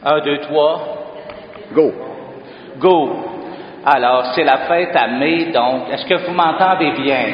Un, deux, trois. Go. Go. Alors, c'est la fête à mai, donc, est-ce que vous m'entendez bien?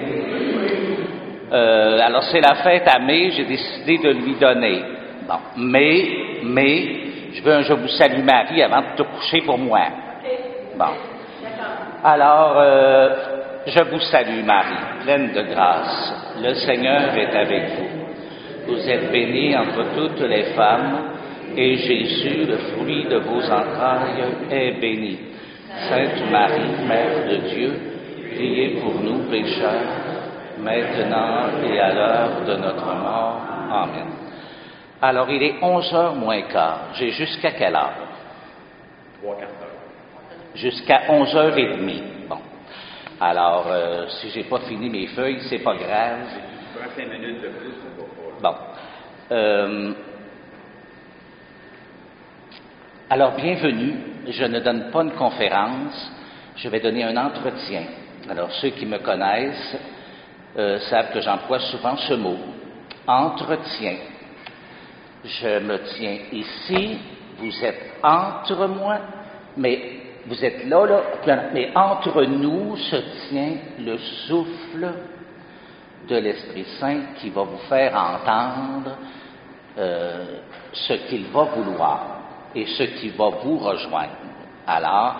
Alors, c'est la fête à mai, j'ai décidé de lui donner. Bon, mais, je vous salue Marie avant de te coucher pour moi. Bon. Alors, je vous salue Marie, pleine de grâce. Le Seigneur est avec vous. Vous êtes bénie entre toutes les femmes, et Jésus, le fruit de vos entrailles, est béni. Sainte Marie, Mère de Dieu, priez pour nous pécheurs, maintenant et à l'heure de notre mort. Amen. Alors, il est 11h moins quart. J'ai jusqu'à quelle heure? 3-4 heures. Jusqu'à 11h30. Bon. Alors, si j'ai pas fini mes feuilles, c'est pas grave. Tu prends 5 minutes de plus, on va pas. Bon. Alors, bienvenue. Je ne donne pas une conférence, je vais donner un entretien. Alors, ceux qui me connaissent savent que j'emploie souvent ce mot, entretien. Je me tiens ici, vous êtes entre moi, mais vous êtes là, mais entre nous se tient le souffle de l'Esprit Saint qui va vous faire entendre ce qu'il va vouloir et ce qui va vous rejoindre. Alors,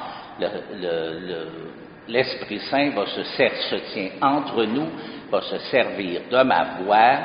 l'Esprit Saint se tient entre nous, va se servir de ma voix,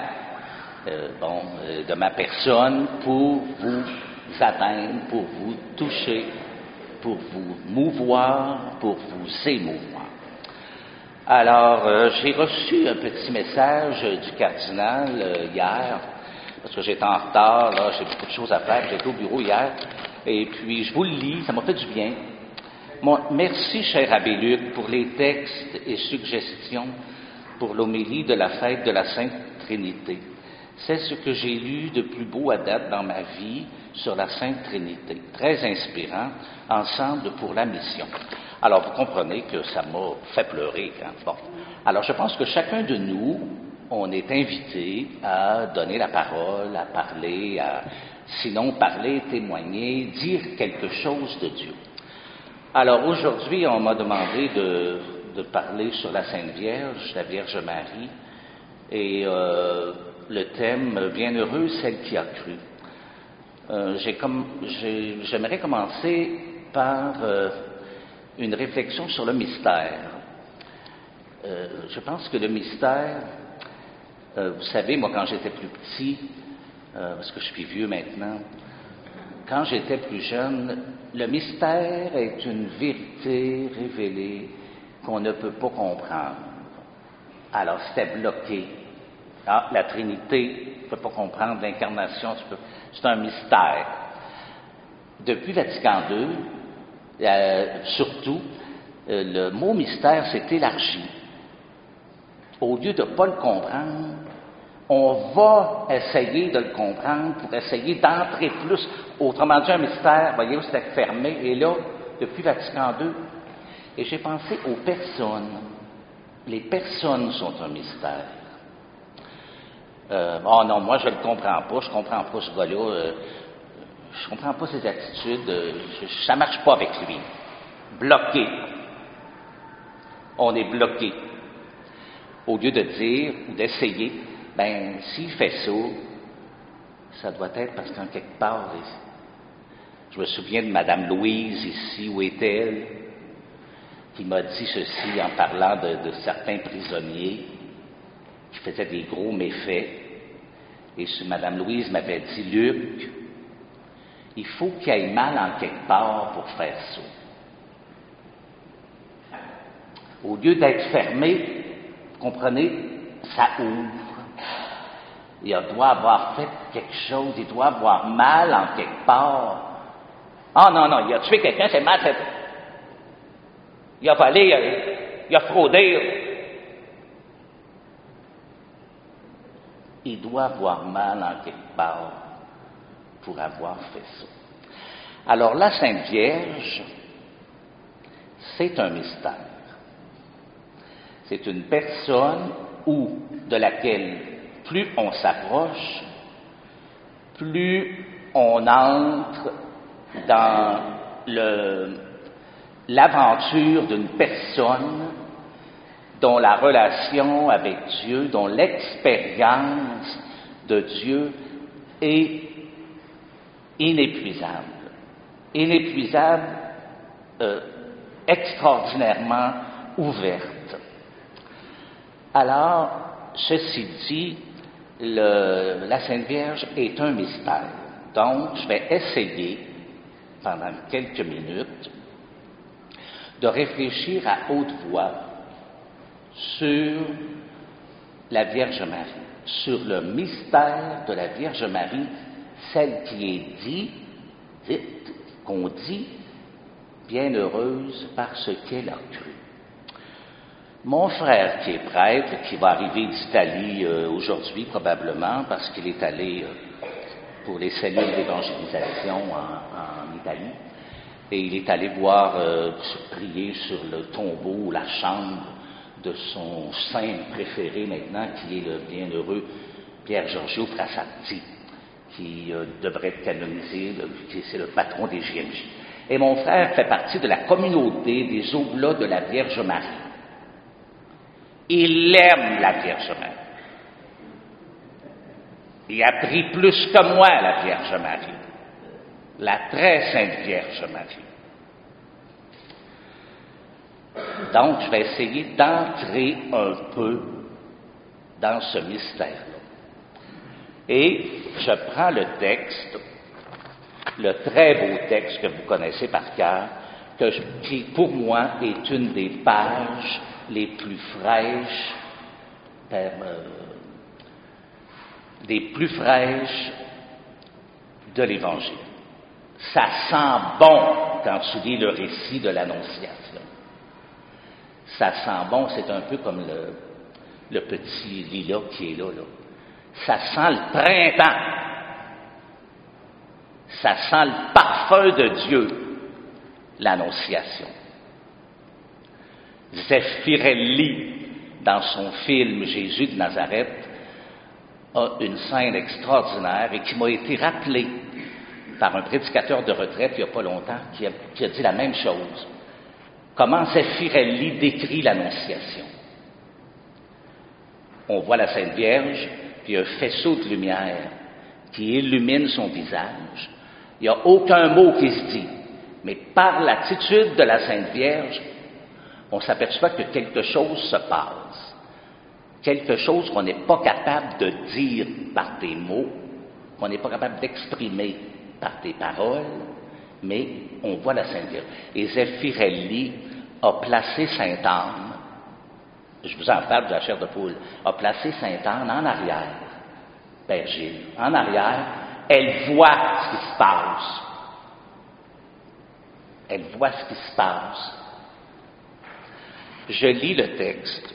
de ma personne pour vous atteindre, pour vous toucher, pour vous mouvoir, pour vous émouvoir. Alors, j'ai reçu un petit message du cardinal hier, parce que j'étais en retard, là, j'ai beaucoup de choses à faire, j'étais au bureau hier, et puis je vous le lis, ça m'a fait du bien. Merci, cher Abbé Luc, pour les textes et suggestions pour l'homélie de la fête de la Sainte Trinité. C'est ce que j'ai lu de plus beau à date dans ma vie sur la Sainte Trinité. Très inspirant, ensemble pour la mission. Alors, vous comprenez que ça m'a fait pleurer. Hein? Bon. Alors, je pense que chacun de nous, on est invité à donner la parole, à parler, sinon parler, témoigner, dire quelque chose de Dieu. Alors, aujourd'hui, on m'a demandé de parler sur la Sainte Vierge, la Vierge Marie, et le thème « Bienheureux, celle qui a cru ». J'aimerais commencer par une réflexion sur le mystère. Je pense que le mystère, vous savez, moi, quand j'étais plus petit, parce que je suis vieux maintenant, quand j'étais plus jeune, le mystère est une vérité révélée qu'on ne peut pas comprendre. Alors, c'était bloqué. Ah, la Trinité, tu ne peux pas comprendre l'incarnation, c'est un mystère. Depuis Vatican II, surtout, le mot mystère s'est élargi. Au lieu de ne pas le comprendre, on va essayer de le comprendre pour essayer d'entrer plus. Autrement dit, un mystère, voyez, c'était fermé. Et là, depuis Vatican II, et j'ai pensé aux personnes. Les personnes sont un mystère. Oh non, moi je ne le comprends pas, je comprends pas ce gars-là, je comprends pas ses attitudes, ça marche pas avec lui. Bloqué. On est bloqué. Au lieu de dire ou d'essayer, s'il fait ça, ça doit être parce qu'en quelque part, je me souviens de Madame Louise ici, où est-elle, qui m'a dit ceci en parlant de certains prisonniers qui faisaient des gros méfaits. Et Madame Louise m'avait dit, Luc, il faut qu'il y ait mal en quelque part pour faire ça. Au lieu d'être fermé, vous comprenez, ça ouvre. Il doit avoir fait quelque chose, il doit avoir mal en quelque part. Ah non, il a tué quelqu'un, c'est mal, il a volé, il a fraudé. Il doit avoir mal en quelque part pour avoir fait ça. Alors la Sainte Vierge, c'est un mystère. C'est une personne de laquelle plus on s'approche, plus on entre dans l'aventure d'une personne dont la relation avec Dieu, dont l'expérience de Dieu est inépuisable. Inépuisable, extraordinairement ouverte. Alors, ceci dit, la Sainte Vierge est un mystère. Donc, je vais essayer, pendant quelques minutes, de réfléchir à haute voix sur la Vierge Marie, sur le mystère de la Vierge Marie, celle qui est qu'on dit, bienheureuse parce qu'elle a cru. Mon frère qui est prêtre, qui va arriver d'Italie aujourd'hui probablement, parce qu'il est allé pour les cellules d'évangélisation en Italie, et il est allé prier sur le tombeau ou la chambre de son saint préféré maintenant, qui est le bienheureux Pierre Giorgio Frassati, qui devrait être canonisé, c'est le patron des JMJ. Et mon frère fait partie de la communauté des Oblats de la Vierge Marie. Il aime la Vierge Marie. Il a pris plus que moi la Vierge Marie, la très sainte Vierge Marie. Donc, je vais essayer d'entrer un peu dans ce mystère-là. Et je prends le texte, le très beau texte que vous connaissez par cœur, qui pour moi est une des pages les plus fraîches, de l'Évangile. Ça sent bon quand tu lis le récit de l'Annonciation. Ça sent bon, c'est un peu comme le petit lilas qui est là. Ça sent le printemps. Ça sent le parfum de Dieu, l'Annonciation. Zeffirelli, dans son film Jésus de Nazareth, a une scène extraordinaire et qui m'a été rappelée par un prédicateur de retraite il n'y a pas longtemps qui a dit la même chose. Comment Zeffirelli décrit l'Annonciation. On voit la Sainte Vierge, puis un faisceau de lumière qui illumine son visage. Il n'y a aucun mot qui se dit, mais par l'attitude de la Sainte Vierge, on s'aperçoit que quelque chose se passe. Quelque chose qu'on n'est pas capable de dire par des mots, qu'on n'est pas capable d'exprimer par des paroles, mais on voit la Sainte Vierge. Et Zeffirelli a placé Sainte Anne, je vous en parle de la chair de poule, a placé Sainte Anne en arrière, Père Gilles, en arrière, elle voit ce qui se passe. Elle voit ce qui se passe. Je lis le texte.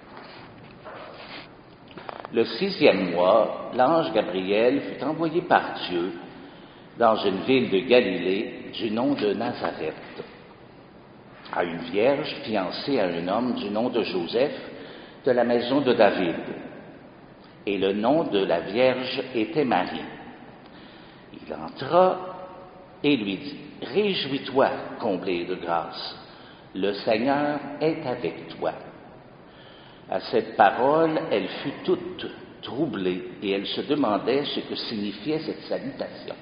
Le 6e mois, l'ange Gabriel fut envoyé par Dieu dans une ville de Galilée du nom de Nazareth, à une vierge fiancée à un homme du nom de Joseph de la maison de David. Et le nom de la vierge était Marie. Il entra et lui dit, « Réjouis-toi, comblée de grâce, le Seigneur est avec toi. » À cette parole, elle fut toute troublée et elle se demandait ce que signifiait cette salutation.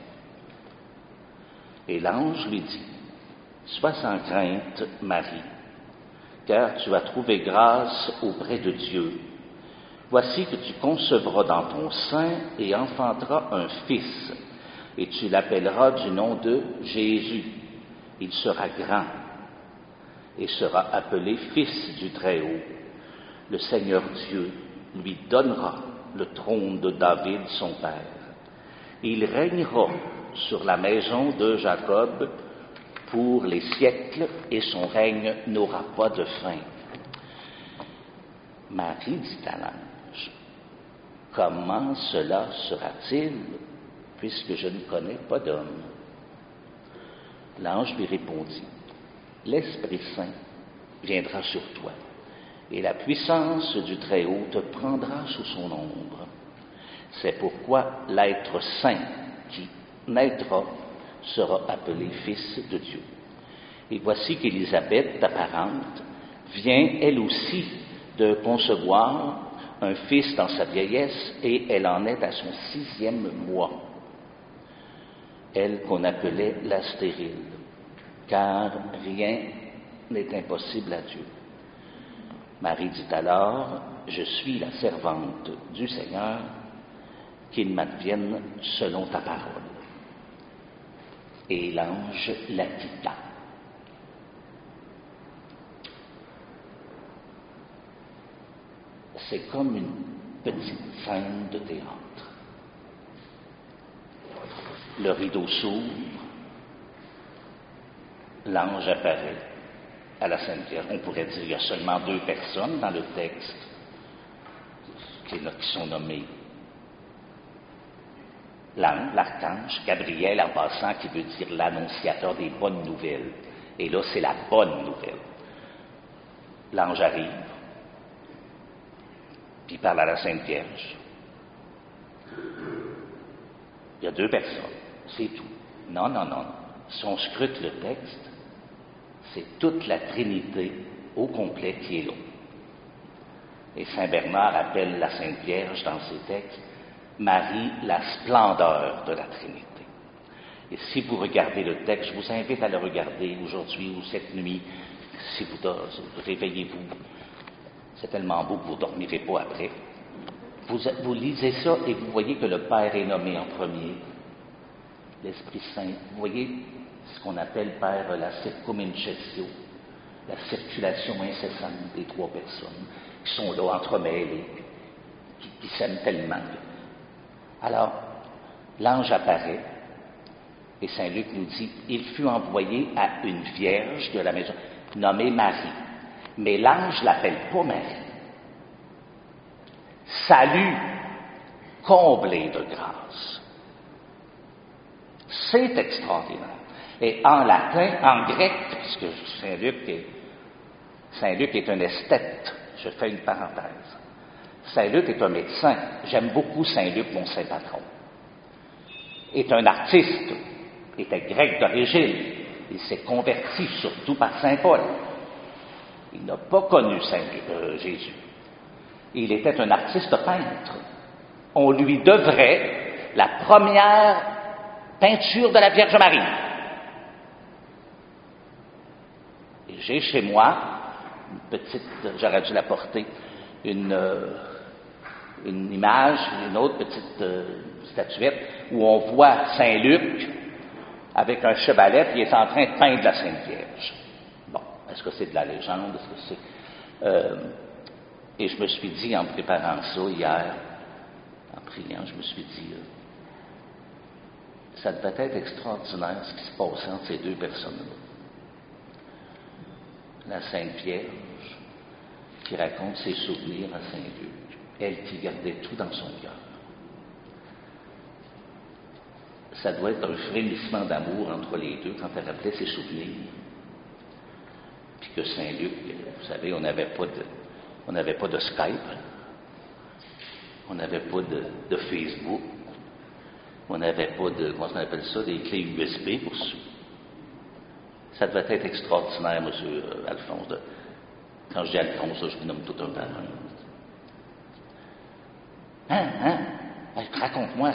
Et l'ange lui dit, « Sois sans crainte, Marie, car tu as trouvé grâce auprès de Dieu. Voici que tu concevras dans ton sein et enfanteras un fils, et tu l'appelleras du nom de Jésus. Il sera grand et sera appelé Fils du Très-Haut. Le Seigneur Dieu lui donnera le trône de David, son père. Il régnera sur la maison de Jacob pour les siècles, et son règne n'aura pas de fin. » Marie dit à l'ange, « Comment cela sera-t-il, puisque je ne connais pas d'homme? » L'ange lui répondit, « L'Esprit Saint viendra sur toi, et la puissance du Très-Haut te prendra sous son ombre. C'est pourquoi l'être saint qui naîtra sera appelé fils de Dieu. Et voici qu'Élisabeth, ta parente, vient elle aussi de concevoir un fils dans sa vieillesse, et elle en est à son 6e mois. Elle qu'on appelait la stérile, car rien n'est impossible à Dieu. Marie dit alors, je suis la servante du Seigneur, qu'il m'advienne selon ta parole. Et l'ange la quitta. C'est comme une petite scène de théâtre. Le rideau s'ouvre, l'ange apparaît à la Sainte Vierge. On pourrait dire qu'il y a seulement 2 personnes dans le texte qui sont nommées. L'archange, Gabriel en passant, qui veut dire l'annonciateur des bonnes nouvelles. Et là, c'est la bonne nouvelle. L'ange arrive, puis il parle à la Sainte Vierge. Il y a 2 personnes, c'est tout. Non. Si on scrute le texte, c'est toute la Trinité au complet qui est là. Et Saint Bernard appelle la Sainte Vierge dans ses textes Marie, la splendeur de la Trinité. Et si vous regardez le texte, je vous invite à le regarder aujourd'hui ou cette nuit, si vous réveillez-vous. C'est tellement beau que vous ne dormirez pas après. Vous lisez ça et vous voyez que le Père est nommé en premier, l'Esprit Saint. Vous voyez ce qu'on appelle, Père, la circumcessio, la circulation incessante des 3 personnes qui sont là entremêlées, qui s'aiment tellement. Alors, l'ange apparaît et Saint Luc nous dit, il fut envoyé à une vierge de la maison, nommée Marie. Mais l'ange l'appelle pas Marie. Salut, comblé de grâce. C'est extraordinaire. Et en latin, en grec, puisque Saint Luc est un esthète, je fais une parenthèse. Saint Luc est un médecin. J'aime beaucoup Saint Luc, mon saint patron. Est un artiste, était grec d'origine. Il s'est converti surtout par Saint Paul. Il n'a pas connu Jésus. Il était un artiste peintre. On lui devrait la première peinture de la Vierge Marie. Et j'ai chez moi une petite, j'aurais dû la porter, une image, une autre petite statuette, où on voit Saint Luc avec un chevalet, puis il est en train de peindre la Sainte Vierge. Bon, est-ce que c'est de la légende? Est-ce que c'est... et je me suis dit, en préparant ça hier, en priant, je me suis dit, ça devait être extraordinaire ce qui se passait entre ces 2 personnes-là. La Sainte Vierge, qui raconte ses souvenirs à Saint Luc, elle qui gardait tout dans son cœur. Ça doit être un frémissement d'amour entre les 2 quand elle rappelait ses souvenirs. Puis que Saint Luc, vous savez, on n'avait pas de Skype, on n'avait pas de Facebook, on n'avait pas de, comment on appelle ça, des clés USB pour ça. Ça devait être extraordinaire, M. Alphonse. Quand je dis Alphonse, je vous nomme tout un par un. Raconte-moi.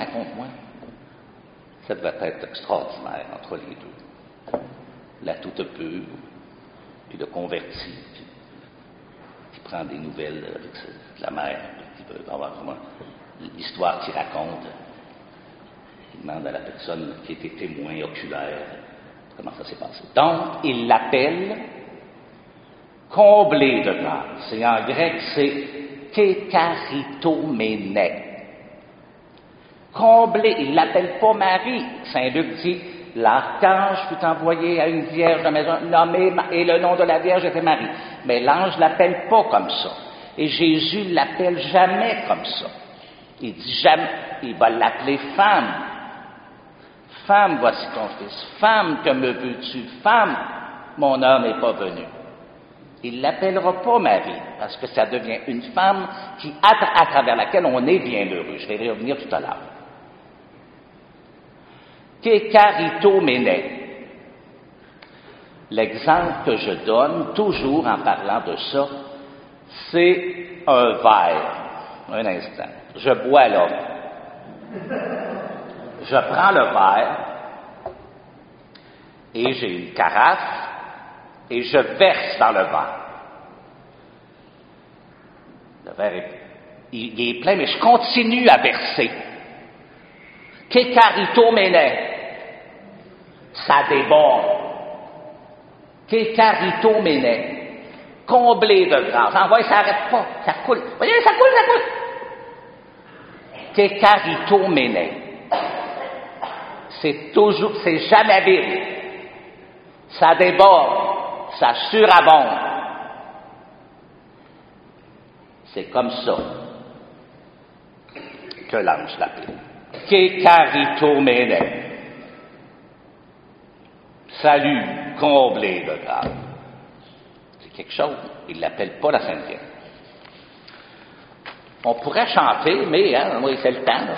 Ça devait être extraordinaire entre les 2. La toute pure, puis le converti, qui prend des nouvelles de la mère, qui veut avoir vraiment l'histoire qu'il raconte. Il demande à la personne qui était témoin oculaire comment ça s'est passé. Donc, il l'appelle comblé de grâce. Et en grec, c'est kékaritomene. Comblé, il ne l'appelle pas Marie. Saint Luc dit, l'archange fut envoyé à une vierge de la maison nommée, et le nom de la vierge était Marie. Mais l'ange ne l'appelle pas comme ça. Et Jésus ne l'appelle jamais comme ça. Il dit jamais, il va l'appeler femme. Femme, voici ton fils. Femme, que me veux-tu? Femme, mon heure n'est pas venue. Il ne l'appellera pas Marie, parce que ça devient une femme à travers laquelle on est bien heureux. Je vais y revenir tout à l'heure. Que carito mene. L'exemple que je donne, toujours en parlant de ça, c'est un verre. Un instant. Je bois là. Je prends le verre et j'ai une carafe et je verse dans le verre. Le verre il est plein, mais je continue à verser. Que carito mene. Ça déborde. Que carito mene. Comblé de grâce. Envoie, ça n'arrête pas. Ça coule. Voyez, ça coule. Que carito mene. C'est jamais vide. Ça déborde. Ça surabonde. C'est comme ça que l'ange l'appelait. Que carito mene. Salut, comblé de grâce. C'est quelque chose. Il ne l'appelle pas la Sainte Vierge. On pourrait chanter, mais moi, c'est le temps, là.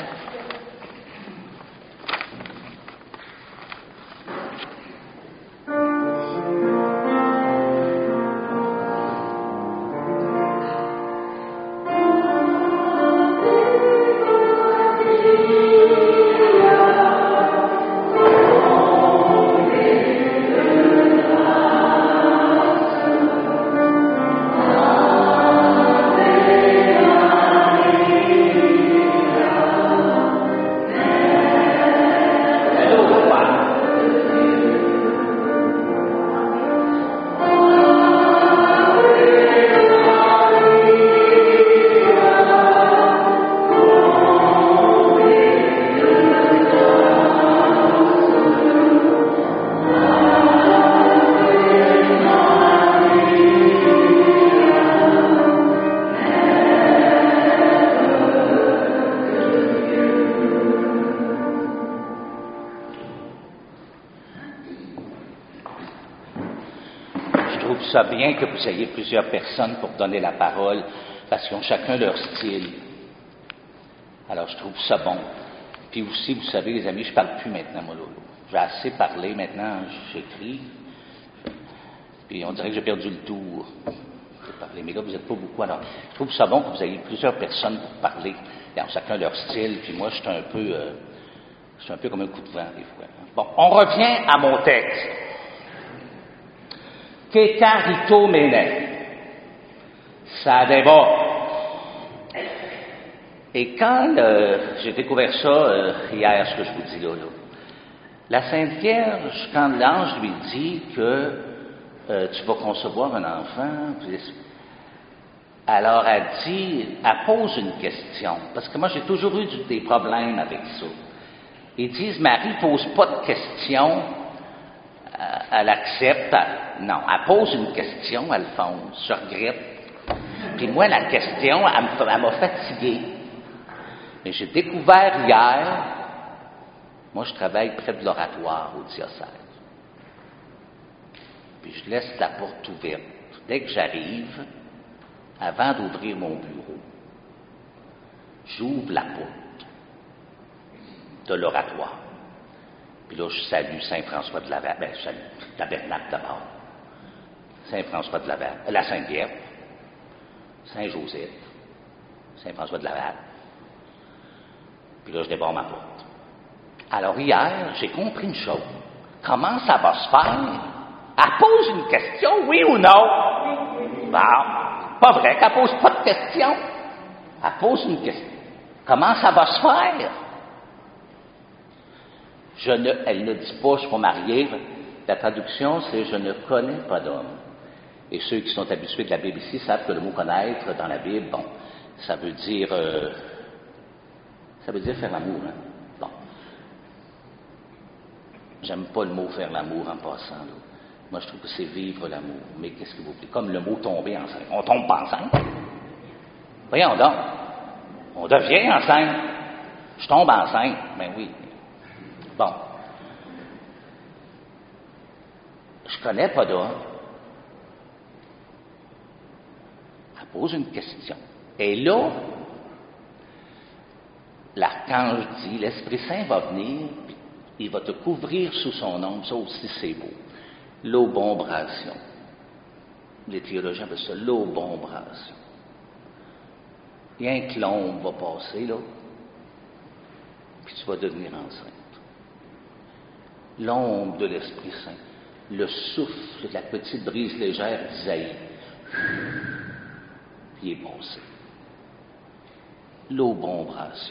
Ça bien que vous ayez plusieurs personnes pour donner la parole, parce qu'ils ont chacun leur style. Alors, je trouve ça bon. Puis aussi, vous savez, les amis, je ne parle plus maintenant, moi, Lolo. J'ai assez parlé maintenant, j'écris. Puis on dirait que j'ai perdu le tour. J'ai parlé, mais là, vous n'êtes pas beaucoup. Alors, je trouve ça bon que vous ayez plusieurs personnes pour parler. Ils ont chacun leur style, puis moi, je suis un peu comme un coup de vent, des fois. Bon, on revient à mon texte. Que carito mene. Ça déborde. Et quand j'ai découvert ça hier, ce que je vous dis là, la Sainte Vierge, quand l'ange lui dit que tu vas concevoir un enfant, alors elle pose une question, parce que moi j'ai toujours eu des problèmes avec ça. Ils disent, Marie pose pas de questions, elle accepte, non, elle pose une question, Alphonse, je regrette. Puis moi, la question, elle m'a fatigué. Mais j'ai découvert hier, moi je travaille près de l'oratoire au diocèse. Puis je laisse la porte ouverte. Dès que j'arrive, avant d'ouvrir mon bureau, j'ouvre la porte de l'oratoire. Puis là, je salue Saint-François de Laval. Je salue Tabernacle d'abord. Saint-François de Laval. La Sainte-Vierge. Saint-Joseph. Saint-François de Laval. Puis là, je déborde ma porte. Alors hier, j'ai compris une chose. Comment ça va se faire? Elle pose une question, oui ou non? Bon, pas vrai qu'elle pose pas de question. Elle pose une question. Comment ça va se faire? Elle ne dit pas, je suis pas mariée. La traduction, c'est « je ne connais pas d'homme ». Et ceux qui sont habitués de la Bible ici savent que le mot « connaître » dans la Bible, bon, ça veut dire faire l'amour. Hein? Bon. J'aime pas le mot « faire l'amour » en passant. Là. Moi, je trouve que c'est vivre l'amour. Mais qu'est-ce que vous voulez? Comme le mot « tomber enceinte ». On tombe pas enceinte. Voyons donc. On devient enceinte. Je tombe enceinte. Ben oui. Bon. Je connais pas d'homme. Elle pose une question. Et là, l'archange dit, l'Esprit Saint va venir, puis Il va te couvrir sous son ombre, ça aussi c'est beau. L'aubrombration. Les théologiens appellent ça l'aubrombration. Rien que l'ombre va passer, là, puis tu vas devenir enceinte. L'ombre de l'Esprit Saint, le souffle de la petite brise légère d'Isaïe, puis il est passé. L'aubrombration.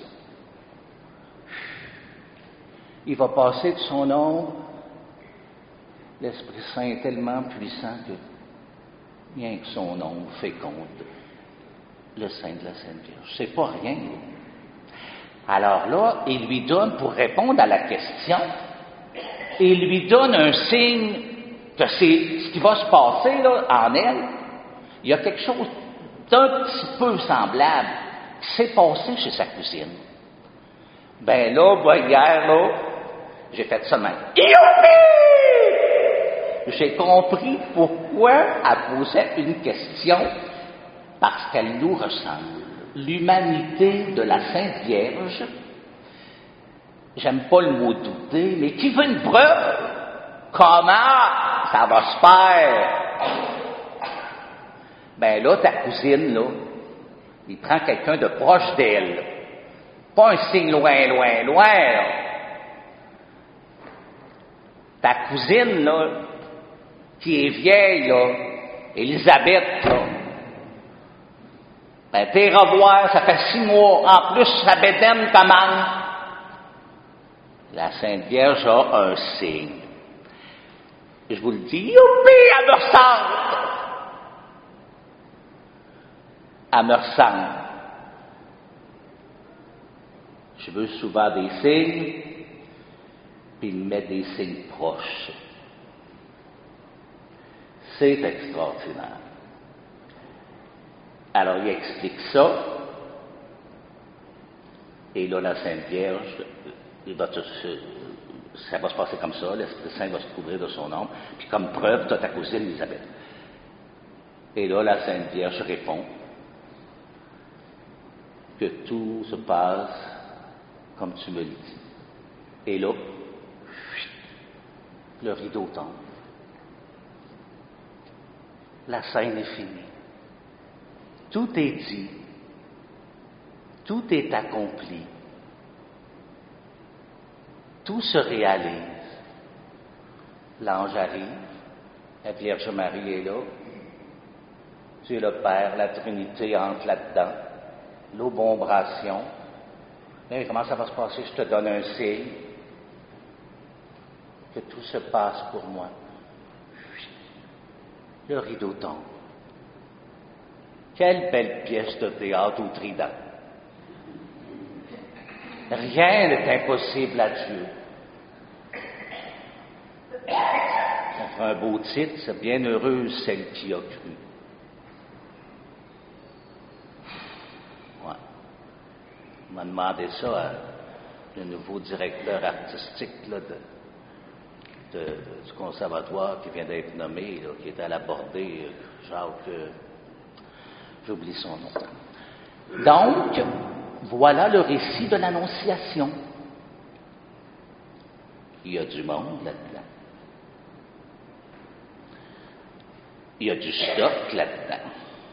Il va passer de son ombre. L'Esprit Saint est tellement puissant que rien que son ombre féconde le sein de la Sainte Vierge. C'est pas rien. Alors là, il lui donne, pour répondre à la question, il lui donne un signe que c'est ce qui va se passer là, en elle. Il y a quelque chose d'un petit peu semblable qui s'est passé chez sa cousine. Ben là, hier, là, j'ai fait ça de même. Youpi! J'ai compris pourquoi elle posait une question, parce qu'elle nous ressemble. L'humanité de la Sainte Vierge, j'aime pas le mot douter, mais qui veut une preuve? Comment ça va se faire? Ben là, ta cousine, là, il prend quelqu'un de proche d'elle. Pas un signe loin, loin, loin, là. Ta cousine, là, qui est vieille, là, Élisabeth, là, ben, t'es revoir, ça fait 6 mois. En plus, sa bédaine commande. La Sainte Vierge a un signe. Je vous le dis, youpi, elle me ressemble. Elle me ressemble. Je veux souvent des signes, puis il me met des signes proches. C'est extraordinaire. Alors, il explique ça, et là, la Sainte Vierge, ça va se passer comme ça, l'Esprit Saint va se couvrir de son ombre, puis comme preuve, tu as ta cousine Élisabeth. Et là, la Sainte Vierge répond que tout se passe comme tu me le dis. Et là, le rideau tombe. La scène est finie. Tout est dit. Tout est accompli. Tout se réalise. L'ange arrive. La Vierge Marie est là. Dieu le Père, la Trinité entre là-dedans. L'aubrombration. Mais comment ça va se passer? Je te donne un signe. Que tout se passe pour moi. Le rideau tombe. Quelle belle pièce de théâtre au Trident. Rien n'est impossible à Dieu. Ça fera un beau titre, c'est Bienheureuse celle qui a cru. Ouais. On m'a demandé ça à le nouveau directeur artistique là, du conservatoire qui vient d'être nommé, là, qui est à la Bordée, Jacques, j'oublie son nom. Donc, voilà le récit de l'Annonciation. Il y a du monde là-dedans. Il y a du stock là-dedans.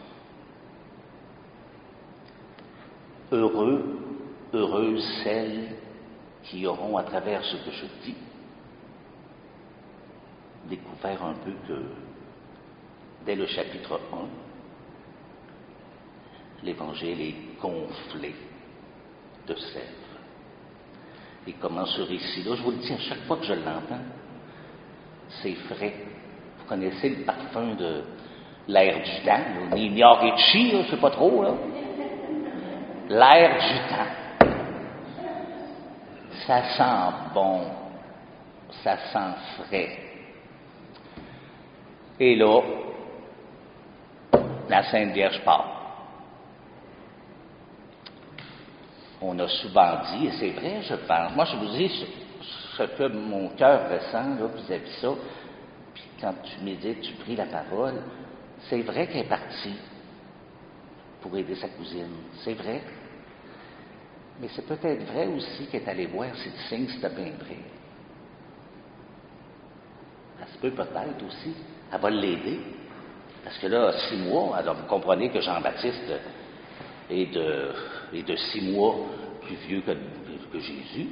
Heureuses celles qui auront, à travers ce que je dis, découvert un peu que, dès le chapitre 1, l'Évangile est gonflé de sève. Et comment ce récit-là, je vous le dis à chaque fois que je l'entends, c'est frais. Vous connaissez le parfum de l'air du temps, ni Niorici, je ne sais pas trop, là. L'air du temps. Ça sent bon, ça sent frais. Et là, la Sainte Vierge part. On a souvent dit, et c'est vrai, je pense, moi je vous dis ce que mon cœur ressent là, vis-à-vis ça, puis quand tu médites, tu pries la parole, c'est vrai qu'elle est partie pour aider sa cousine, c'est vrai. Mais c'est peut-être vrai aussi qu'elle est allée voir si le signe c'était bien vrai. Ça se peut peut-être aussi. Elle va l'aider. Parce que là, 6 mois, alors vous comprenez que Jean-Baptiste est de 6 mois plus vieux que Jésus.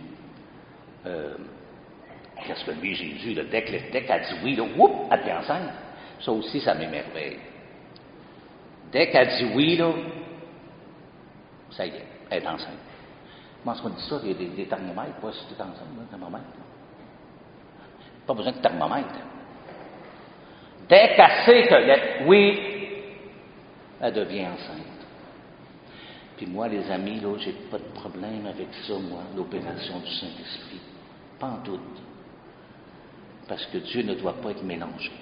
Qu'est-ce que lui, Jésus, là, dès qu'elle dit oui, là, whoop, elle devient enceinte. Ça aussi, ça m'émerveille. Dès qu'elle dit oui, là, ça y est, elle est enceinte. Comment est-ce qu'on dit ça? Il y a des thermomètres, pas si tu es enceinte, un thermomètre. Pas besoin de thermomètre. Dès qu'elle sait que oui, elle devient enceinte. Puis moi, les amis, là, j'ai pas de problème avec ça, moi, l'opération du Saint-Esprit. Pas en doute. Parce que Dieu ne doit pas être mélangé.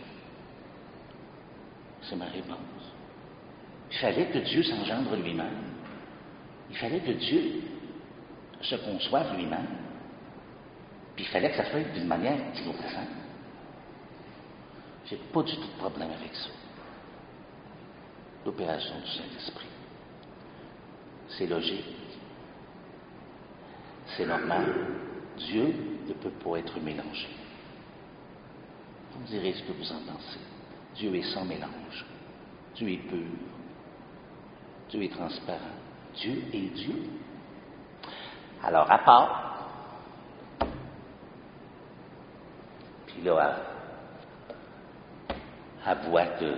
C'est ma réponse. Il fallait que Dieu s'engendre lui-même. Il fallait que Dieu se conçoive lui-même. Puis il fallait que ça se fasse d'une manière innocente. J'ai pas du tout de problème avec ça. L'opération du Saint-Esprit. C'est logique. C'est normal. Dieu ne peut pas être mélangé. Vous me direz ce que vous en pensez. Dieu est sans mélange. Dieu est pur. Dieu est transparent. Dieu est Dieu. Alors, à part, puis là, elle voit que,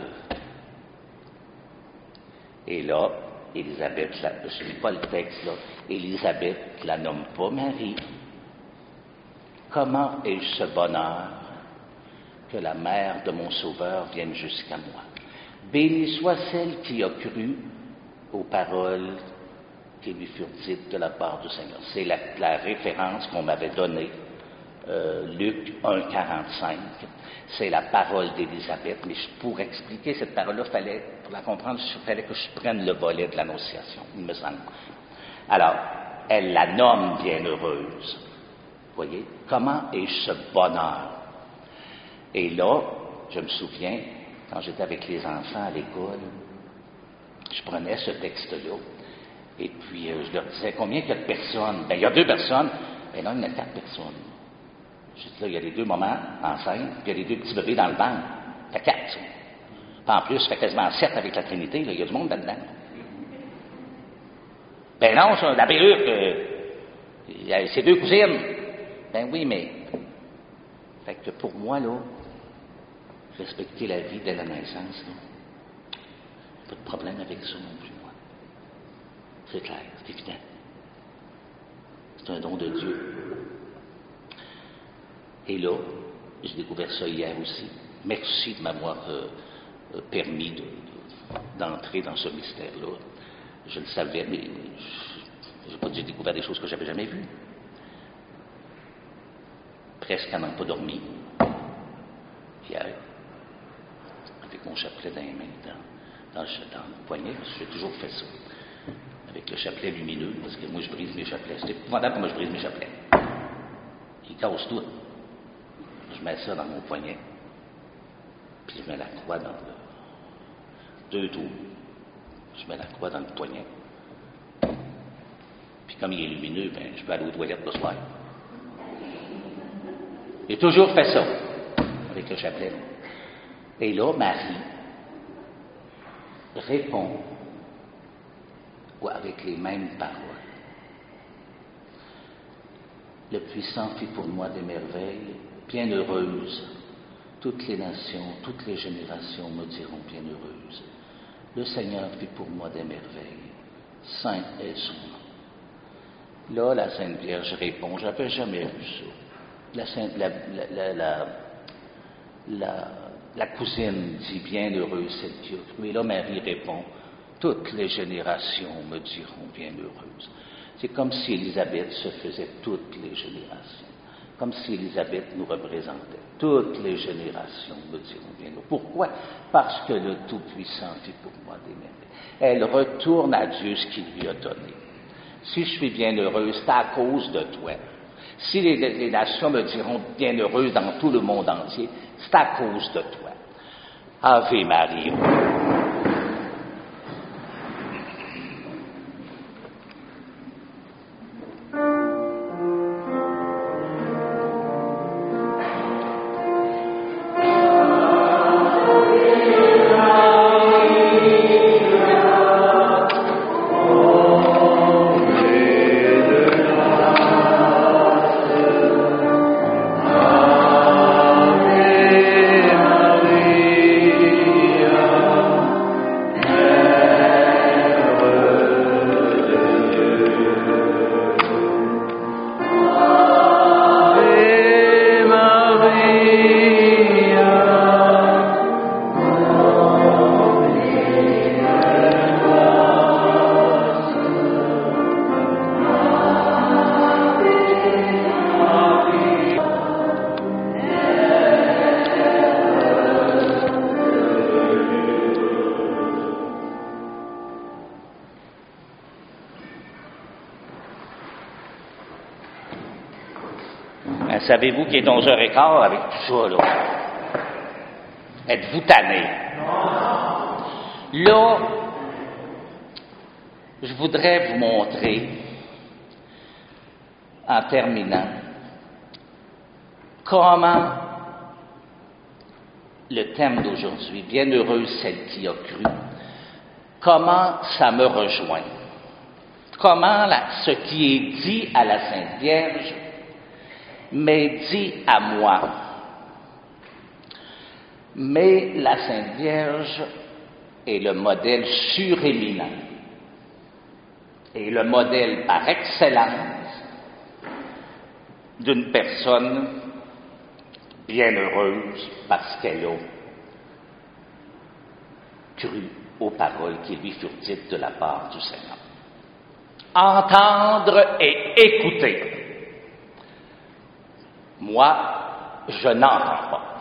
et là, Élisabeth, je ne lis pas le texte là, Élisabeth ne la nomme pas Marie. Comment ai-je ce bonheur que la mère de mon Sauveur vienne jusqu'à moi? Bénie soit celle qui a cru aux paroles qui lui furent dites de la part du Seigneur. C'est la référence qu'on m'avait donnée, Luc 1,45. C'est la parole d'Élisabeth, mais pour expliquer cette parole-là, pour la comprendre, il fallait que je prenne le volet de l'Annonciation, il me semble. Alors, elle la nomme bienheureuse. Vous voyez? Comment ai-je ce bonheur? Et là, je me souviens, quand j'étais avec les enfants à l'école, je prenais ce texte-là, et puis je leur disais, combien il y a de personnes? Ben, il y a 2 personnes. Ben non, il y en a 4 personnes. Je dis là, il y a les 2 mamans enceintes, puis il y a les 2 petits bébés dans le ventre. Ça fait 4, ça. Puis en plus, ça fait quasiment 7 avec la Trinité, là, il y a du monde là-dedans. Ben non, ça, la perruque, c'est 2 cousines. Ben oui, mais... Fait que pour moi, là, respecter la vie dès la naissance, là, pas de problème avec ça non plus, moi. C'est clair, c'est évident. C'est un don de Dieu. Et là, j'ai découvert ça hier aussi. Merci de m'avoir permis d'entrer dans ce mystère-là. Je le savais, mais je n'ai pas dit découvert des choses que je n'avais jamais vues. Presque à n'en pas dormi. Hier, avec mon chapelet dans les mains, dans le poignet, parce que j'ai toujours fait ça. Avec le chapelet lumineux, parce que moi je brise mes chapelets. C'est épouvantable comment je brise mes chapelets. Ils cassent tout. Je mets ça dans mon poignet, puis je mets la croix dans le 2 tours. Je mets la croix dans le poignet. Puis comme il est lumineux, ben, je peux aller aux toilettes le soir. J'ai toujours fait ça, avec le chapelet. Et là, Marie répond avec les mêmes paroles. Le puissant fit pour moi des merveilles, bienheureuse. Toutes les nations, toutes les générations me diront bienheureuse. Le Seigneur fit pour moi des merveilles. Saint est son nom. Là, la Sainte Vierge répond, j'avais jamais vu ça. La cousine dit bienheureuse celle qui a cru. Et là, Marie répond, toutes les générations me diront bienheureuse. C'est comme si Élisabeth se faisait toutes les générations. Comme si Élisabeth nous représentait. Toutes les générations me diront bienheureuse. Pourquoi? Parce que le Tout-Puissant fit pour moi des merveilles. Elle retourne à Dieu ce qu'il lui a donné. Si je suis bienheureuse, c'est à cause de toi. Si les nations me diront bienheureuse dans tout le monde entier, c'est à cause de toi. Ave Maria. savez-vous qu'il est 11h15 avec tout ça, là? Êtes-vous tanné? Là, je voudrais vous montrer, en terminant, comment le thème d'aujourd'hui, bienheureuse celle qui a cru, comment ça me rejoint. Comment ce qui est dit à la Sainte Vierge m'est dit à moi. Mais la Sainte Vierge est le modèle suréminent et le modèle par excellence d'une personne bienheureuse parce qu'elle a cru aux paroles qui lui furent dites de la part du Seigneur. Entendre et écouter. Moi, je n'entends pas,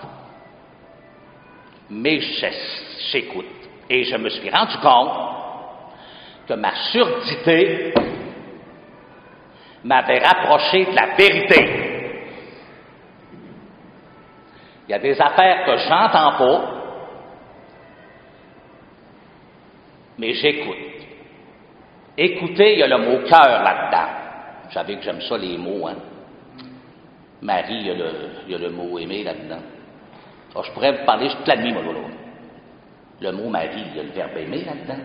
mais j'écoute. Et je me suis rendu compte que ma surdité m'avait rapproché de la vérité. Il y a des affaires que j'entends pas, mais j'écoute. Écoutez, il y a le mot cœur là-dedans. Vous savez que j'aime ça, les mots, hein. Marie, il y a le mot aimer là-dedans. Alors, je pourrais vous parler toute la nuit, moi, là. Le mot Marie, il y a le verbe aimer là-dedans.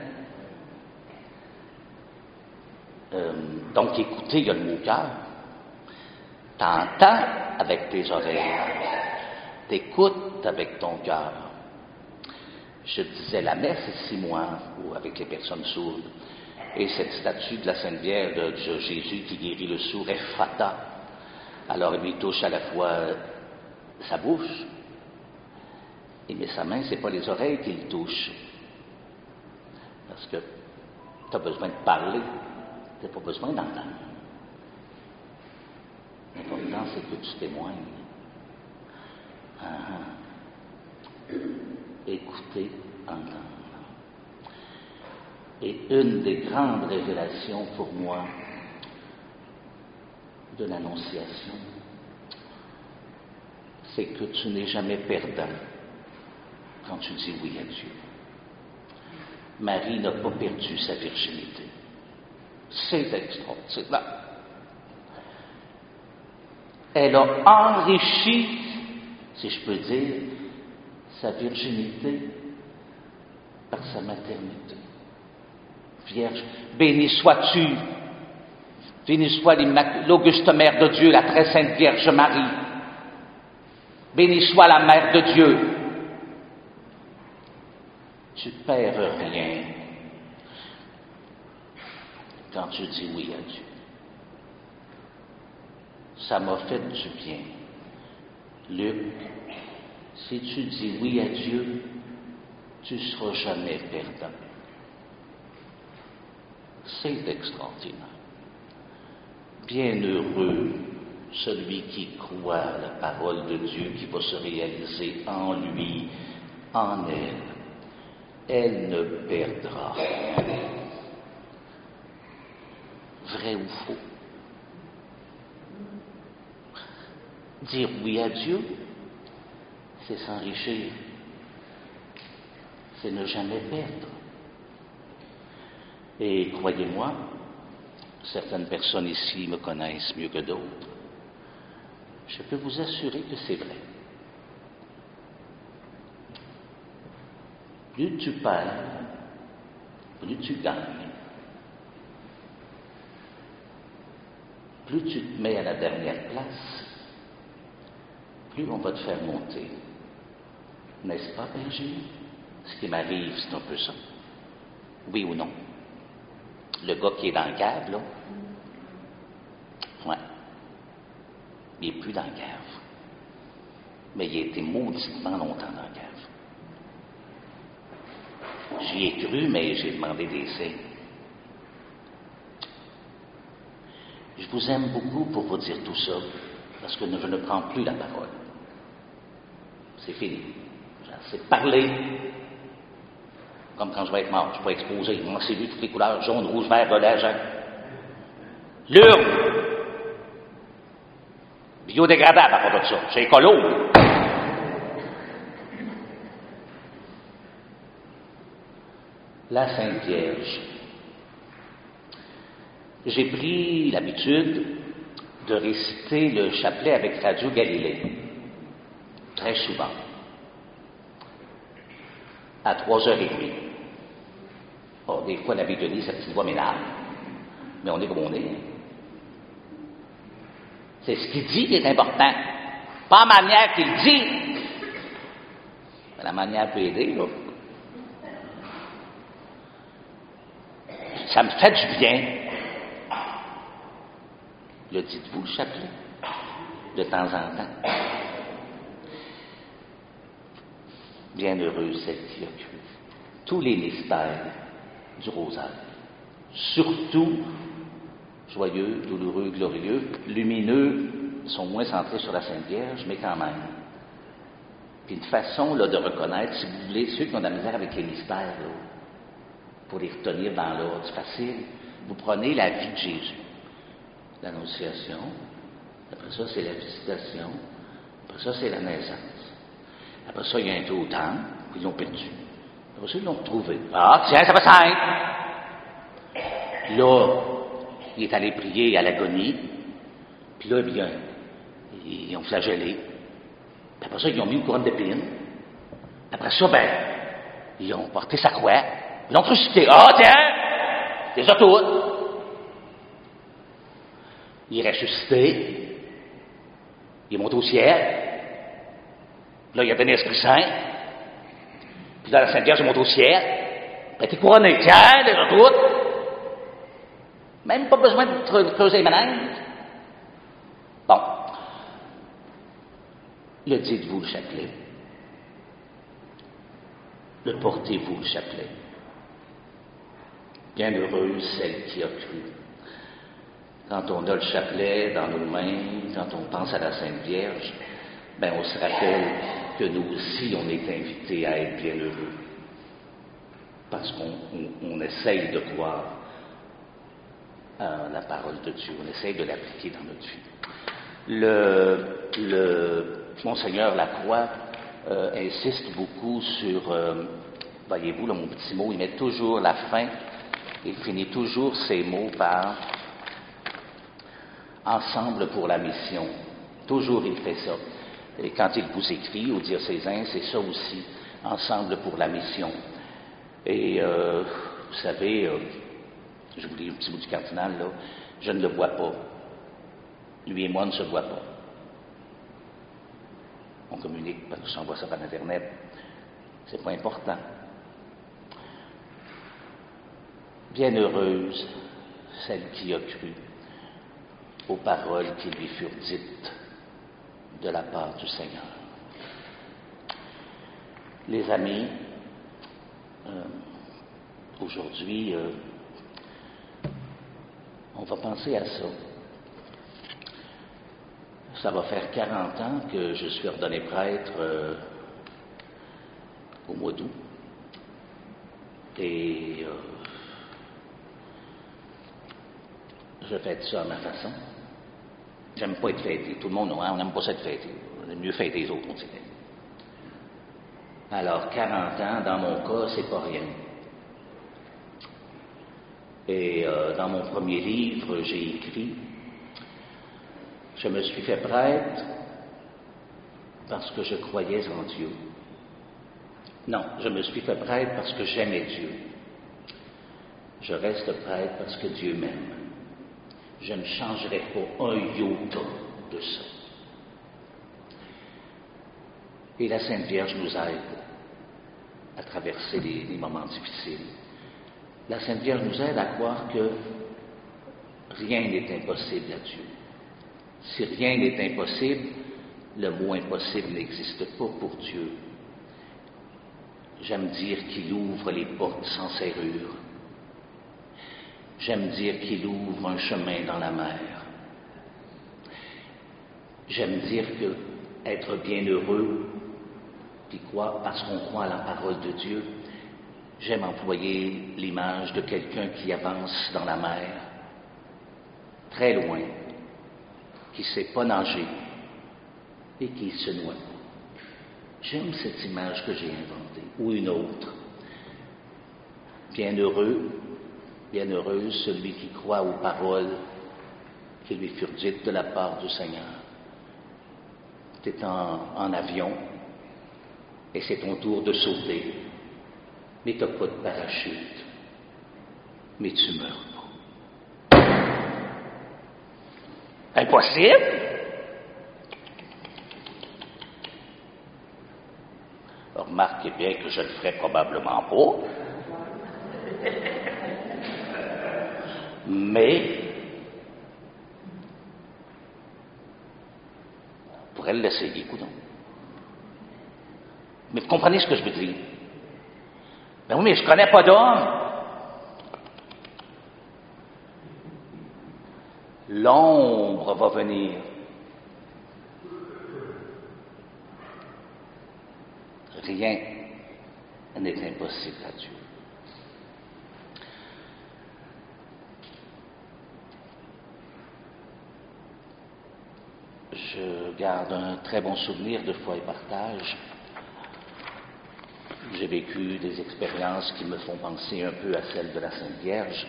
Donc, écoutez, il y a le mot cœur. T'entends avec tes oreilles. T'écoutes avec ton cœur. Je disais la messe ici, moi, ou avec les personnes sourdes. Et cette statue de la Sainte Vierge de Jésus qui guérit le sourd, Ephrata. Alors il lui touche à la fois sa bouche, mais sa main, c'est pas les oreilles qu'il touche. Parce que tu as besoin de parler, tu n'as pas besoin d'entendre. L'important, c'est que tu témoignes. Écouter, entendre. Et une des grandes révélations pour moi de l'Annonciation, c'est que tu n'es jamais perdant quand tu dis oui à Dieu. Marie n'a pas perdu sa virginité. C'est extraordinaire. Elle a enrichi, si je peux dire, sa virginité par sa maternité. Vierge, béni sois-tu, béni soit l'auguste Mère de Dieu, la très sainte Vierge Marie. Béni soit la Mère de Dieu. Tu ne perds rien quand tu dis oui à Dieu. Ça m'a fait du bien. Luc, si tu dis oui à Dieu, tu ne seras jamais perdant. C'est extraordinaire. Bienheureux celui qui croit à la parole de Dieu qui va se réaliser en lui, en elle. Elle ne perdra rien. Vrai ou faux? Dire oui à Dieu, c'est s'enrichir. C'est ne jamais perdre. Et croyez-moi, certaines personnes ici me connaissent mieux que d'autres. Je peux vous assurer que c'est vrai. Plus tu perds, plus tu gagnes. Plus tu te mets à la dernière place, plus on va te faire monter. N'est-ce pas, Berger? Ce qui m'arrive, c'est un peu ça. Oui ou non? Le gars qui est dans le cave, là, ouais, il n'est plus dans le cave. Mais il a été mauditement longtemps dans le cave. J'y ai cru, mais j'ai demandé des signes. Je vous aime beaucoup pour vous dire tout ça, parce que je ne prends plus la parole. C'est fini. C'est parler. Comme quand je vais être mort, je peux exposer. Moi, c'est vu toutes les couleurs, jaune, rouge, vert, violet, jaune. L'urne. biodégradable à propos de ça. C'est écolo. La Sainte Vierge. J'ai pris l'habitude de réciter le chapelet avec Radio Galilée, très souvent, à 3h30. Bon, des fois, la Bible dit, sa petite voix m'énerve, mais on est comme on est. C'est ce qu'il dit qui est important, pas la manière qu'il dit. Mais la manière peut aider, là. Ça me fait du bien. Le dites-vous, le chapelet, de temps en temps. Bienheureuse celle qui a cru. Tous les mystères du rosaire, surtout joyeux, douloureux, glorieux, lumineux, sont moins centrés sur la Sainte Vierge, mais quand même. Puis une façon là, de reconnaître, si vous voulez, ceux qui ont de la misère avec les mystères, là, pour les retenir dans l'ordre, c'est facile. Vous prenez la vie de Jésus. L'Annonciation, après ça, c'est la visitation, après ça, c'est la naissance. Après ça, il y a un peu au temple, puis ils l'ont perdu. Après ça, ils l'ont retrouvé. Ah, tiens, ça va simple! Là, il est allé prier à l'agonie, puis là, bien, ils ont flagellé. Puis après ça, ils ont mis une couronne d'épines. Après ça, ben, ils ont porté sa croix, ils l'ont crucifié. Ah, tiens! Les a toutes! Il est ressuscité, il est monté au ciel, là il a donné l'Esprit Saint, puis là la Sainte Vierge est montée au ciel, puis elle a été couronnée, tiens, les autres, même pas besoin de creuser les manèges. Bon, le dites-vous le chapelet, le portez-vous le chapelet, bienheureuse celle qui a cru. Quand on a le chapelet dans nos mains, quand on pense à la Sainte Vierge, ben on se rappelle que nous aussi, on est invités à être bienheureux. Parce qu'on essaye de croire à la parole de Dieu, on essaye de l'appliquer dans notre vie. Le Monseigneur Lacroix insiste beaucoup sur, voyez-vous, là, mon petit mot, il met toujours la fin, il finit toujours ses mots par ensemble pour la mission. Toujours il fait ça. Et quand il vous écrit au diocésain, c'est ça aussi, ensemble pour la mission. Et vous savez, je vous lis un petit bout du cardinal, là, je ne le vois pas. Lui et moi ne se voient pas. On communique parce que j'envoie ça par Internet. C'est pas important. Bienheureuse celle qui a cru aux paroles qui lui furent dites de la part du Seigneur. Les amis, aujourd'hui, on va penser à ça. Ça va faire 40 ans que je suis ordonné prêtre au mois d'août. Et je fête ça à ma façon. J'aime pas être fêté. Tout le monde, on n'aime pas ça être fêté. On aime mieux fêter les autres, on dirait. Alors, 40 ans, dans mon cas, c'est pas rien. Et dans mon premier livre, j'ai écrit « Je me suis fait prêtre parce que je croyais en Dieu. Non, je me suis fait prêtre parce que j'aimais Dieu. Je reste prêtre parce que Dieu m'aime. Je ne changerai pas un iota de ça. » Et la Sainte Vierge nous aide à traverser les moments difficiles. La Sainte Vierge nous aide à croire que rien n'est impossible à Dieu. Si rien n'est impossible, le mot impossible n'existe pas pour Dieu. J'aime dire qu'il ouvre les portes sans serrure. J'aime dire qu'il ouvre un chemin dans la mer. J'aime dire que être bienheureux, puis quoi, parce qu'on croit à la parole de Dieu, j'aime employer l'image de quelqu'un qui avance dans la mer, très loin, qui ne sait pas nager, et qui se noie. J'aime cette image que j'ai inventée, ou une autre. Bienheureux, bienheureux celui qui croit aux paroles qui lui furent dites de la part du Seigneur. Tu es en avion et c'est ton tour de sauter, mais tu n'as pas de parachute, mais tu ne meurs pas. Impossible! Remarquez bien que je le ferai probablement pas. Mais on pourrait l'essayer, coudonc. Mais vous comprenez ce que je veux dire? Ben oui, mais je ne connais pas d'homme. L'ombre va venir. Rien n'est impossible à Dieu. Je garde un très bon souvenir de foi et partage. J'ai vécu des expériences qui me font penser un peu à celles de la Sainte Vierge.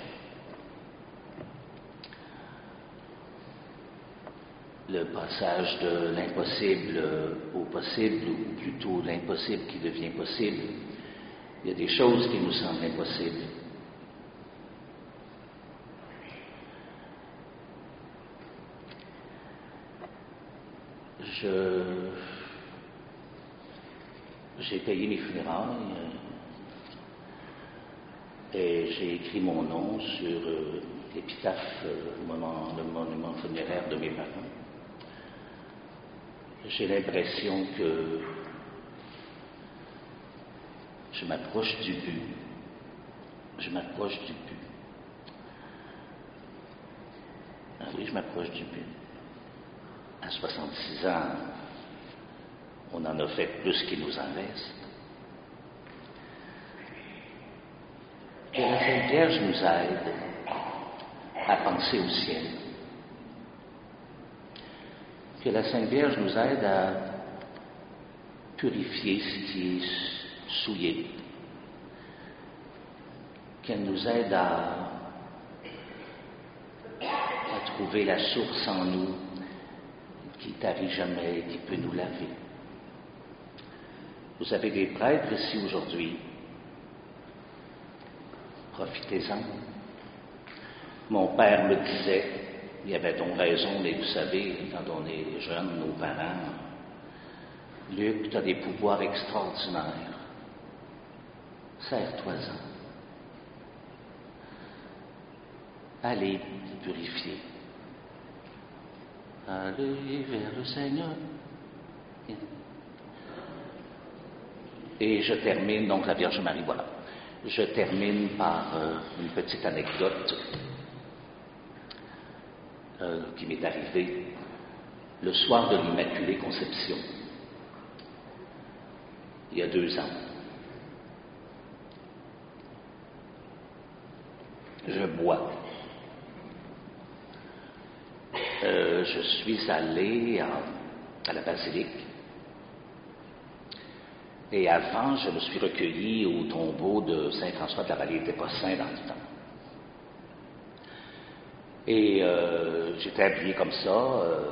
Le passage de l'impossible au possible, ou plutôt l'impossible qui devient possible. Il y a des choses qui nous semblent impossibles. J'ai payé mes funérailles et j'ai écrit mon nom sur l'épitaphe, le monument funéraire de mes parents. J'ai l'impression que je m'approche du but. Je m'approche du but. Ah oui, je m'approche du but. À 66 ans, on en a fait plus qu'il nous en reste. Que la Sainte Vierge nous aide à penser au ciel. Que la Sainte Vierge nous aide à purifier ce qui est souillé. Qu'elle nous aide à trouver la source en nous qui tarit jamais, qui peut nous laver. Vous avez des prêtres ici aujourd'hui. Profitez-en. Mon père me disait, il avait donc raison, mais vous savez, quand on est jeune, nos parents, Luc, tu as des pouvoirs extraordinaires. Sers-toi-en. Allez te purifier. Allez vers le Seigneur. Et je termine, donc la Vierge Marie, voilà. Je termine par une petite anecdote qui m'est arrivée le soir de l'Immaculée Conception, il y a 2 ans. Je bois. Je suis allé à la basilique et avant, je me suis recueilli au tombeau de Saint François de la Vallée des Bossins dans le temps. Et j'étais habillé comme ça,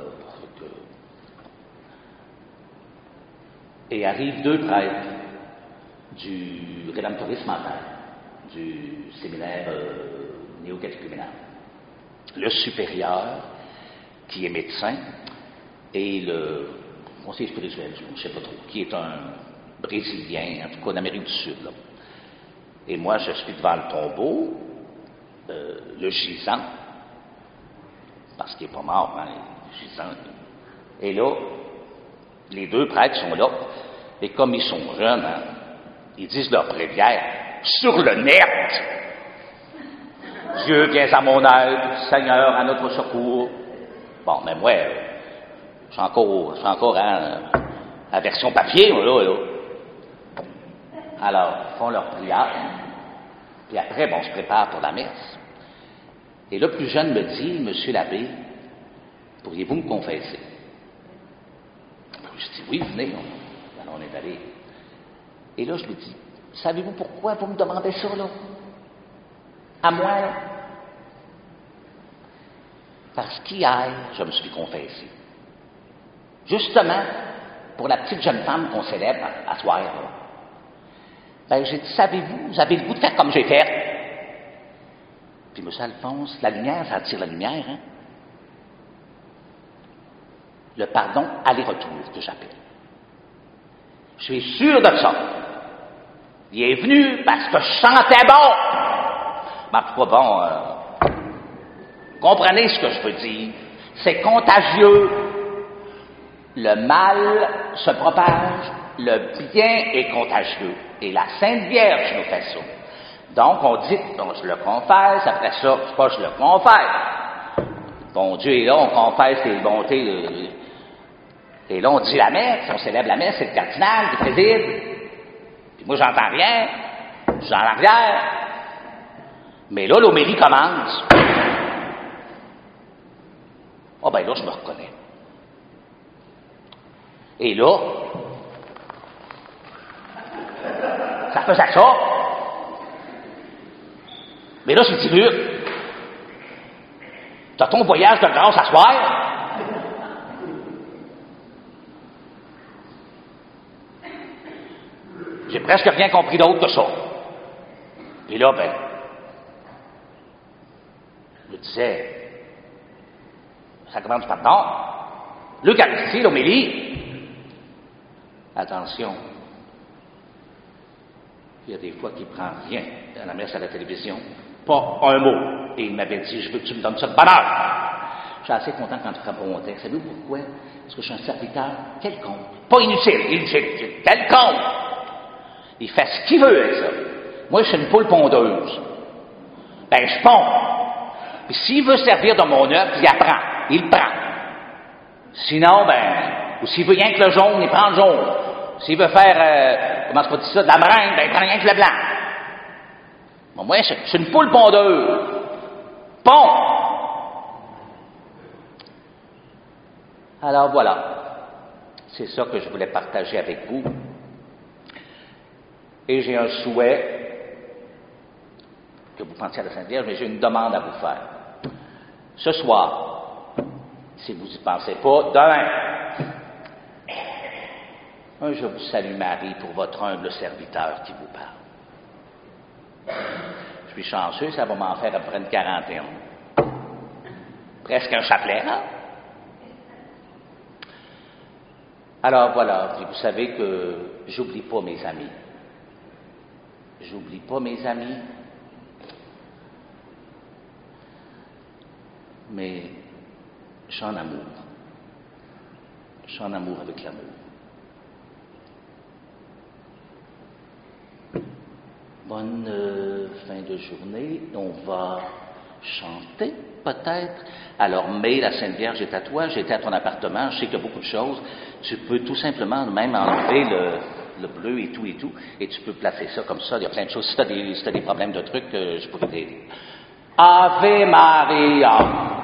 et arrivent 2 prêtres du Rédemptorisme en Terre, du séminaire néo-catéchuménal. Le supérieur, qui est médecin, et le conseiller spirituel, je ne sais pas trop, qui est un Brésilien, en tout cas d'Amérique du Sud. Là. Et moi, je suis devant le tombeau, le gisant, parce qu'il n'est pas mort, hein, le gisant. Et là, les 2 prêtres sont là, et comme ils sont jeunes, hein, ils disent leur bréviaire sur le net. Dieu, viens à mon aide, Seigneur, à notre secours. Bon, mais moi, je suis encore à version papier, là. Alors, ils font leur prière, puis après, on se prépare pour la messe. Et le plus jeune me dit, Monsieur l'abbé, pourriez-vous me confesser? Je dis, oui, venez, on est allé. Et là, je lui dis, savez-vous pourquoi vous me demandez ça, là? À moi, là? Parce qu'hier, je me suis confessé. Justement, pour la petite jeune femme qu'on célèbre à soir, là. Ben, j'ai dit, savez-vous, vous avez le goût de faire comme j'ai fait. Puis, M. Alphonse, la lumière, ça attire la lumière, hein? Le pardon aller-retour, que j'appelle. Je suis sûr de ça. Il est venu parce que je chantais bon. Mais en tout cas, bon, comprenez ce que je veux dire. C'est contagieux. Le mal se propage, le bien est contagieux. Et la Sainte Vierge nous fait ça. Donc, on dit, bon, je le confesse, après ça, c'est pas je le confesse. Bon Dieu est là, on confesse les bontés. Et là, on dit la messe, on célèbre la messe, c'est le cardinal qui préside. Puis moi, j'entends rien, je suis dans l'arrière. Mais là, l'homélie commence. Ah ben là, je me reconnais. Et là, ça faisait ça. Mais là, c'est Luc. T'as ton voyage de grâce à soir. J'ai presque rien compris d'autre que ça. Et là, ben, je disais, sacrement du pardon, l'Eucharistie, l'homélie. Attention, il y a des fois qu'il ne prend rien à la messe à la télévision, pas un mot. Et il m'avait dit, je veux que tu me donnes ça de bonne heure. Je suis assez content quand tu feras pour mon texte. Savez-vous pourquoi? Parce que je suis un serviteur quelconque. Pas inutile, quelconque. Il fait ce qu'il veut avec ça. Moi, je suis une poule pondeuse. Ben, je ponds. Puis s'il veut servir de mon œuf, il apprend. Il le prend. Sinon, ben, ou s'il veut rien que le jaune, il prend le jaune. S'il veut faire, comment se dit ça, de la meringue, ben, il prend rien que le blanc. Bon, moi, je suis une poule pondeuse. Pond. Alors, voilà. C'est ça que je voulais partager avec vous. Et j'ai un souhait, que vous pensiez à la Sainte Vierge, mais j'ai une demande à vous faire. Ce soir, si vous n'y pensez pas, demain, je vous salue Marie pour votre humble serviteur qui vous parle. Je suis chanceux, ça va m'en faire après une 41. Presque un chapelet, hein? Alors voilà, puis vous savez que j'oublie pas mes amis. J'oublie pas mes amis, mais je suis en amour. Je suis en amour avec l'amour. Bonne fin de journée. On va chanter, peut-être. Alors, mais la Sainte Vierge est à toi. J'étais à ton appartement. Je sais qu'il y a beaucoup de choses. Tu peux tout simplement même enlever le bleu et tout, et tu peux placer ça comme ça. Il y a plein de choses. Si tu as des problèmes de trucs, je pourrais t'aider. Ave Maria.